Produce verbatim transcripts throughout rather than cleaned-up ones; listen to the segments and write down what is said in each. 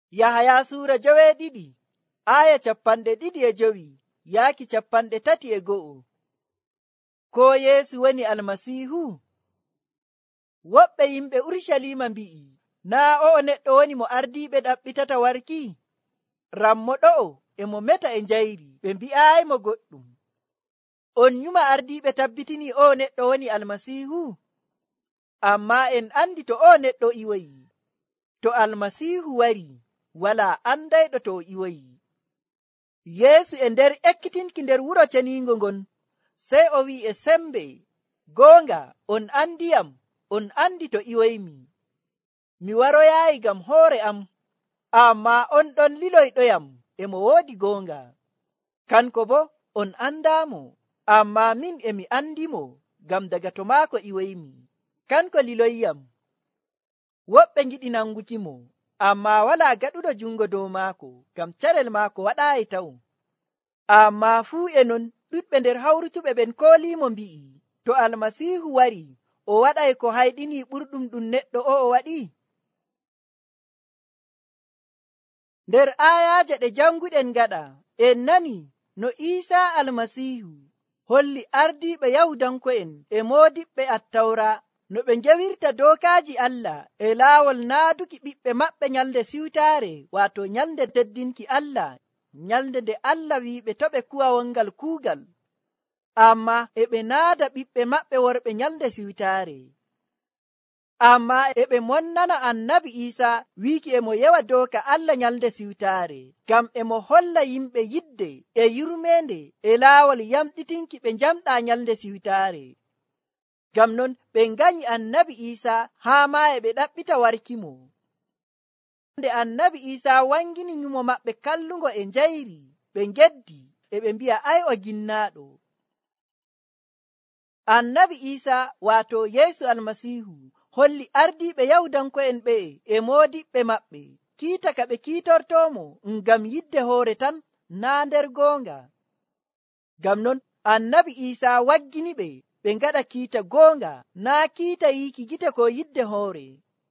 Yahaya suura joweeɗiɗi aya capanɗe ɗiɗi e jowi yaaki capanɗe tati e go'o. Ko Yeesu woni almasiihu? Woɓɓe yimɓe Urushalima mbi'i, naa o'o neɗɗo woni mo ardiiɓe ɗaɓɓitata warki? Rammo ɗo'o e mo meta e njayri, ɓe mbi'aayi mo goɗɗum. On nyuma ardiiɓe tabbitini o'o neɗɗo woni almasiihu? Amma en andi to o'o neɗɗo iwoyi. To almasiihu wari, wala andayɗo to o iwoyi. Yeesu e nder ekkitinki nder wuro ceniingo ngon, sey o wi'i e sembe, goonga on andiyam, on andi to iwoymi. Mi waroyaayi ngam hoore am, amma on ɗon liloyɗoyam e mo woodi goonga. Kanko bo on andaamo, amma min e mi andimo ngam daga to maako iwoymi. Kanko liloyyam. Woɓɓe ngiɗi nanguki mo, amma wala gaɗuɗo jungo dow maako, ngam carel maako waɗaayi taw. Amma fuu e non ɗuɗɓe nder hawrutuɓe ɓen koolimo mbi'i, to almasiihu wari, o waɗay ko hayɗini ɓurɗum ɗum neɗɗo o o waɗi. Nder ayaaje ɗe janguɗen gaɗa, en nani no Iisaa almasiihu holli ardiiɓe Yahudanko'en e moodiɓɓe attawra no ɓe njewirta dookaaji Allah e laawol naaduki ɓiɓɓe maɓɓe nyalde siwtaare, waato nyalde teddinki Allah, nyalde nde Allah wi'iɓe to ɓe kuwa wongal kuugal, amma e ɓe naada ɓiɓɓe maɓɓe worɓe nyalde siwtaare. Amma e ɓe monnana annabi Iisa wiiki e mo yewa dooka Allah nyalde siwtaare, ngam e mo holla yimɓe yidde e yurmeende e laawol yamɗitinki ɓe njamɗa nyalde siwtaare. Ngam non ɓe nganyi annabi Iisa haa ma e ɓe ɗaɓɓita warki mo. Nde annabi Iisa wangini nyumo maɓɓe kallungo e njayri, ɓe ngeddi e ɓe mbi'a ay o ginnaaɗo. Annabi Iisa waato Yeesu almasiihu holli ardiiɓe Yahudanko'en ɓe e moodiɓɓe maɓɓe kiita ka ɓe kiitortomo ngam yidde hoore tan, naa nder goonga. Ngam non annabi Iisa waggini ɓe ɓe ngaɗa kiita goonga, naa kiita yiiki gite ko yidde hoore.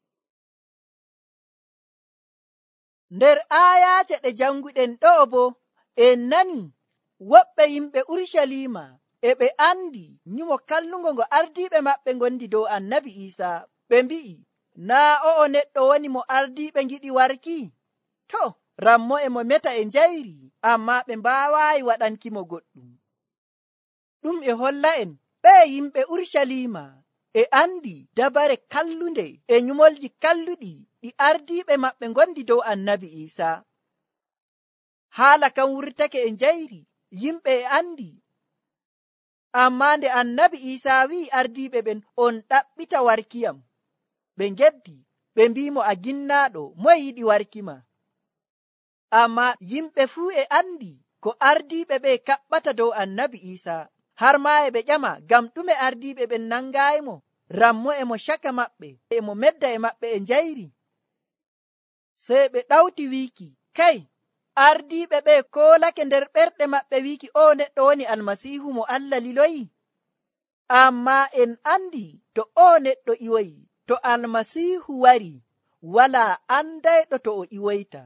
Nder aayaaje ɗe janguɗen ɗo'o bo, en nani woɓɓe yimɓe Urushalima e ɓe andi nyumo kallungo ngo ardiiɓe maɓɓe ngondi dow annabi Iisa. Ɓe mbi'i, naa o'o neɗɗo woni mo ardiiɓe ngiɗi warki? To, rammo e mo meta e njayri, amma ɓe mbaawayi waɗanki mo goɗɗum. Ɗum e holla en ɓe yimɓe Urushalima e andi dabare kallunde e nyumolji kalluɗi ɗi ardiiɓe maɓɓe ngondi dow annabi Iisa. Haala kan wurtake e njayri, yimɓe e andi. Amma nde annabi Iisa wi'i ardiiɓe ɓen, on ɗaɓɓita warkiyam, ɓe ngeddi ɓe mbimo a ginnaaɗo, moye yiɗi warki ma? Amma yimɓe fuu e andi ko ardiiɓe ɓe kaɓɓata dow annabi Iisa, har ma e ɓe ƴama ngam ɗume ardiiɓe ɓen nangayi mo, rammo e mo caka maɓɓe e mo medda e maɓɓe e njayri. Sey ɓe ɗawti wiiki, kay ardiiɓe ɓe koolake nder ɓerɗe maɓɓe wiiki o neɗɗo woni almasiihu mo Allah liloyi. Amma en andi to o neɗɗo iwoyi, to almasiihu wari, wala andayɗo to o iwoyta.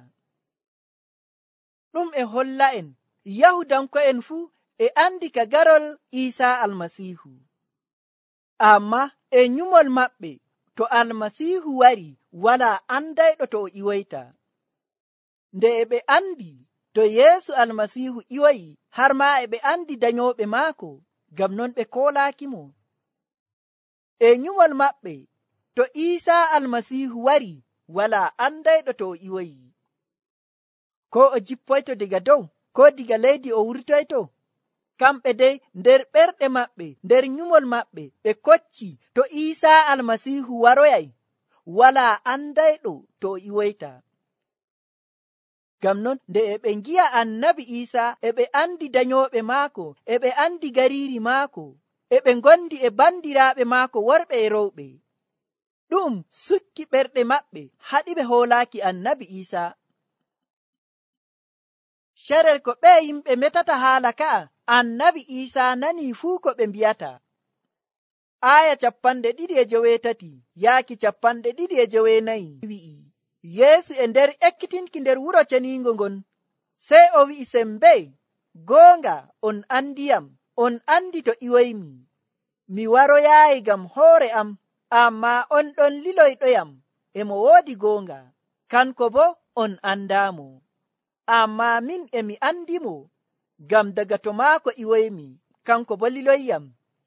Ɗum e holla en Yahudanko'en fuu e andi ka garol Iisa almasiihu. Amma e nyumol maɓɓe, to almasiihu wari, wala andayɗo to o iwoyta. Nde e ɓe andi to Yeesu almasiihu iwoyi, har ma e ɓe andi dañooɓe maako, ngam non ɓe koolaaki mo. E nyumol maɓɓe, to Iisa almasiihu wari, wala andayɗo to o iwoyi. Ko o jippoyto diga dow, ko diga leydi o wurtoyto. Kamɓe dey nder ɓerɗe maɓɓe, nder nyumol maɓɓe, ɓe kocci to Iisa almasiihu waroyay, wala andayɗo to o iwoyta. Ngam non nde e ɓe ngi'a annabi Iisa e ɓe andi dañooɓe maako, e ɓe andi gariiri maako, e ɓe ngondi e bandiraaɓe maako worɓe e rowɓe. Ɗum sukki ɓerɗe maɓɓe haɗi ɓe hoolaaki annabi Iisa. Carel ko ɓe yimɓe metata haala ka'a, annabi Iisa nani fuu ko ɓe mbiyata. Aya capanɗe ɗiɗi e joweetati yaaki capanɗe ɗiɗi e joweenayi wi'i, Yeesu e nder ekkitinki nder wuro ceniingo ngon, sey o wi'i sembe, goonga on andiyam, on andi to iwoymi. Mi waroyaayi ngam hoore am, amma on ɗon liloyɗoyam, e mo woodi goonga. Kanko bo on andamo, amma min e mi andimo, ngam daga to maako iwoymi, kanko bo liloyyam.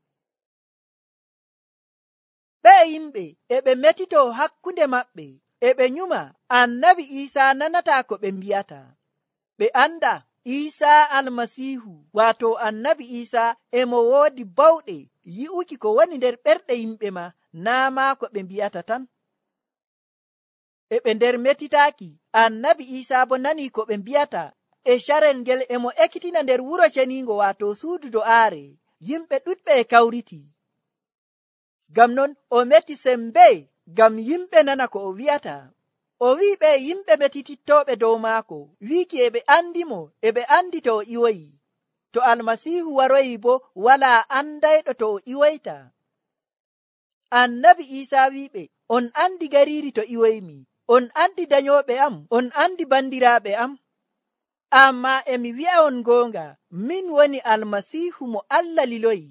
Ɓe yimɓe e ɓe metito hakkunde maɓɓe, e ɓe nyuma annabi Iisaa nanata ko ɓe mbiyata. Ɓe anda Iisaa almasiihu, wato annabi Iisaa e mo woodi bawɗe yi'uki ko woni nder ɓerɗe yimɓe ma, naa ma ko ɓe mbiyata tan. E ɓe nder metitaaki, annabi Iisaa bo nani ko ɓe mbiyata, e carel ngel e mo ekkitina nder wuro ceniingo, wato suudu do'aare. Yimɓe ɗuɗɓe e kawriti. Ngam non o meti sembe ngam yimɓe nana ko o wi'ata. O wi'i ɓe yimɓe metitittooɓe dow maako, wiiki e ɓe andimo, e ɓe andi to o iwoyi. To almasiihu waroyi bo wala andayɗo to o iwoyta. Annabi Iisaa wi'iɓe, on andi gariiri to iwoymi, on andi dayoɓe am, on andi bandiraaɓe am. Amma e mi wi'a on goonga, min woni almasiihu mo Allah liloyi.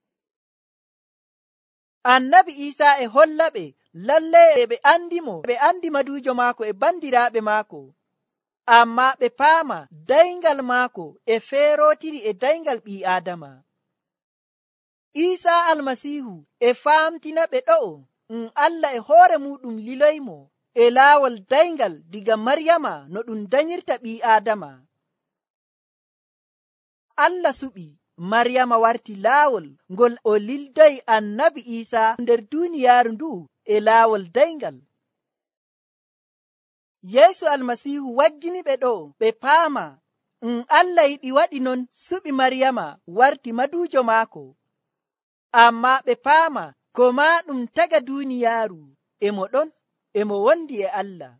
Annabi Iisaa e holla ɓe lalle e ɓe andimo, ɓe andi madujo maako e bandiraaɓe maako, amma ɓe paama dayngal maako e feerotiri e dayngal ɓii Aadama. Iisaa almasiihu e faamtina ɓe ɗo'o um Allah e hoore muɗum liloymo e laawol dayngal diga Maryama no ɗum danyirta ɓii Aadama. Allah suɓi Maryama warti laawol ngol o lildoyi annabi Iisaa nder duniyaaru ndu e laawol dayngal. Yeesu almasiihu waggini ɓe ɗo ɓe paama um Allah yiɗi waɗi non suɓi Maryama warti madujo maako, amma ɓe paama ko ma ɗum taga duniyaaru e mo ɗon e mo wondi e Allah.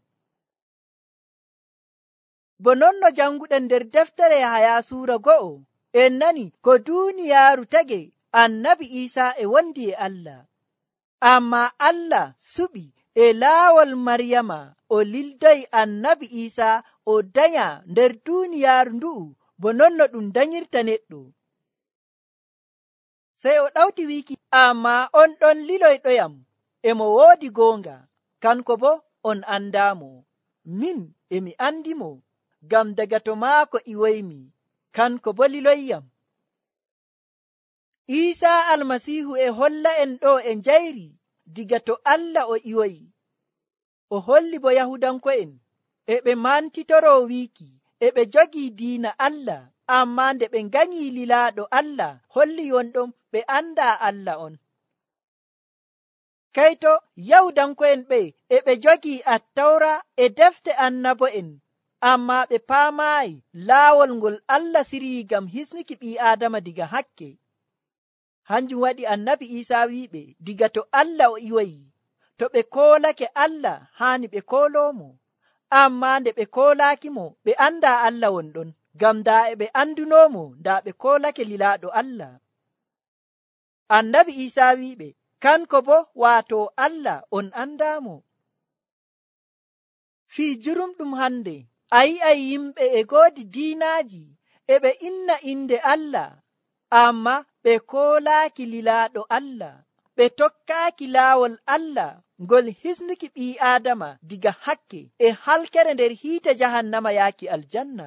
Bo non no janguɗen nder deftere Yahaya suura go'o, en nani ko duniyaaru tage annabi Iisaa e wondi e Allah, amma Allah suɓi e laawol Maryama o lildoyi annabi Iisaa o danya nder duniyaaru ndu bo non no ɗum danyirta neɗɗo. Sey o ɗawti wiiki, amma on ɗon liloyɗoyam, e mo woodi goonga, kanko bo on andamo, min e mi andimo, ngam daga to maako iwoymi, kanko bo liloyyam. Iisaa almasiihu e holla en ɗo e njayri diga to Allah o iwoyi. O holli bo Yahudanko'en e ɓe mantitoro wiiki e ɓe jogii diina Allah, amma nde ɓe nganyi lilaaɗo Allah holli wonɗon ɓe anda Allah on. Kayto Yahudanko'en ɓe e ɓe jogii attawra e defte annabo'en, amma ɓe paamaayi laawol ngol Allah siryi ngam hisnuki ɓii Aadama diga hakke. Hanjum waɗi annabi Iisaa wi'iɓe diga to Allah o iwoyi, to ɓe koolake Allah haani ɓe kooloomo, amma nde ɓe koolaaki mo ɓe anda Allah wonɗon, ngam daa e ɓe andunomo daa ɓe koolake lilaaɗo Allah. Annabi Iisaa wi'iɓe kanko bo waato Allah on andamo. Fii jurumɗum hande a yi'ay yimɓe e goodi diinaaji e ɓe inna inde Allah, amma ɓe koolaaki lilaaɗo Allah, ɓe tokkaaki laawol Allah ngol hisnuki ɓii Aadama diga hakke e halkere nder hiite jahannama yaaki aljanna.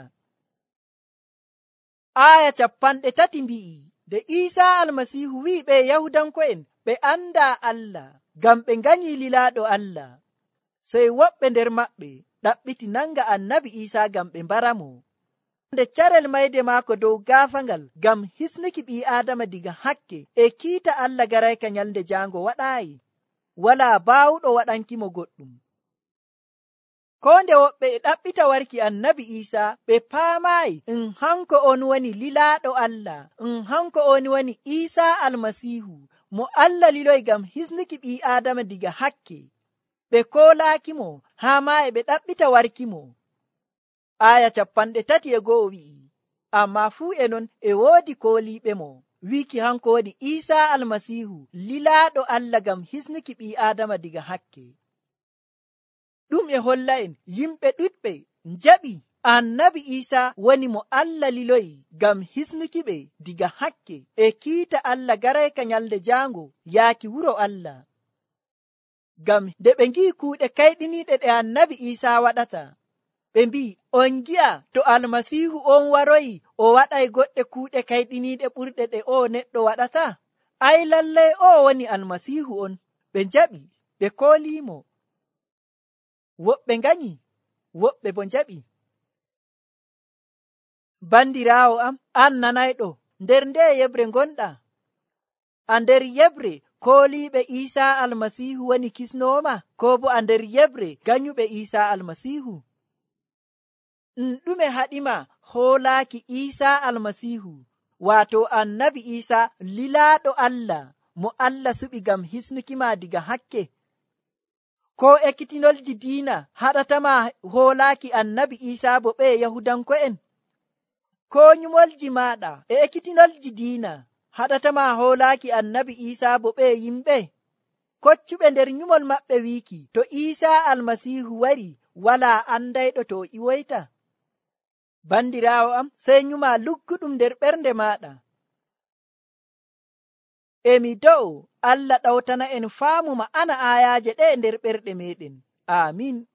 Aya capanɗe tati mbi'i, nde Iisaa almasiihu wi'i ɓe Yahudanko'en ɓe anda Allah ngam ɓe nganyi lilaaɗo Allah, sey woɓɓe nder maɓɓe ɗaɓɓiti nanga annabi Iisaa ngam ɓe mbaramo. Nde carel mayde maako dow gaafangal ngam hisnuki ɓii Aadama diga hakke e kiita Allah garayka nyalnde jaango waɗaayi, wala baawuɗo waɗankimo goɗɗum. Ko nde woɓɓe e ɗaɓɓita warki annabi Iisaa, ɓe paamaayi um hanko on woni lilaaɗo Allah, um hanko on woni Iisaa almasiihu mo Allah liloyi ngam hisnuki ɓii Aadama diga hakke. Ɓe koolaakimo haa ma e ɓe ɗaɓɓita warkimo. Aya capanɗe tati e go'o wi'i, amma fuu e non e woodi kooliiɓe mo, wiiki hanko woni Iisaa almasiihu lilaaɗo Allah ngam hisnuki ɓii Aadama diga hakke. ɗum e holla en yimɓe ɗuɗɓe njaɓi annabi Isa woni mo Allah liloyi ngam hisnuki ɓe diga hakke e kiita Allah garayka nyalde jango yaaki wuro Allah. Ngam nde ɓe ngi kuuɗe kayɗiniiɗe ɗe annabi Isa waɗata, ɓe mbi on gi'a to almasihu on waroyi o waɗay goɗɗe kuuɗe kayɗiniiɗe ɓurɗe ɗe o neɗɗo waɗata. Ay lallay o woni almasihu on. Ɓe njaɓi ɓe koolimo. Woɓɓe nganyi, woɓɓe bo njaɓi. Bandiraawo am, an nanayɗo, nder nde yebre gonɗa? A nder yebre kooliɓe Isa almasihu woni kisnoma, ko bo a nder yebre ganyuɓe Isa almasihu? Ɗume haɗima hoolaaki Isa almasihu, wato annabi Isa lilaaɗo Allah mo Allah suɓi ngam hisnukima diga hakke? Ko ekkitinolji diina haɗatama hoolaaki annabi Isa bo ɓe Yahudanko'en? Ko nyumolji maɗa e ekkitinolji diina haɗatama hoolaaki annabi Isa bo ɓe yimɓe? Koccuɓe nder nyumol maɓɓe wiiki to Isa almasihu wari wala andayɗo to o iwoyta. Bandiraawo am, sey nyuma lugguɗum nder ɓernde maɗa. Emi do'o Allah ɗawtana en faamu ma'ana ayaje ɗe nder ɓerɗe meɗen. Amin.